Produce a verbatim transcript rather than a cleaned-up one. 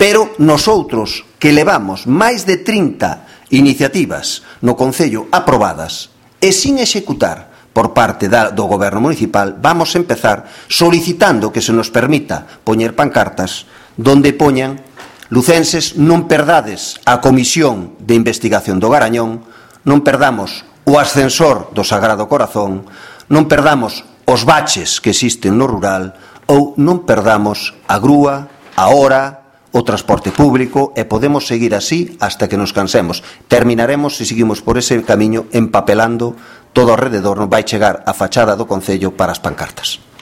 Pero nosotros, que levamos máis de trinta iniciativas no Concello aprobadas e sin executar por parte da, do Goberno Municipal, vamos a empezar solicitando que se nos permita poñer pancartas donde poñan: lucenses, non perdades a Comisión de Investigación do Garañón, non perdamos o ascensor do Sagrado Corazón, non perdamos os baches que existen no rural, ou non perdamos a grúa, a hora, o transporte público, e podemos seguir así hasta que nos cansemos. Terminaremos, se seguimos por ese camiño, empapelando todo ao rededor, non vai chegar a fachada do Concello para as pancartas.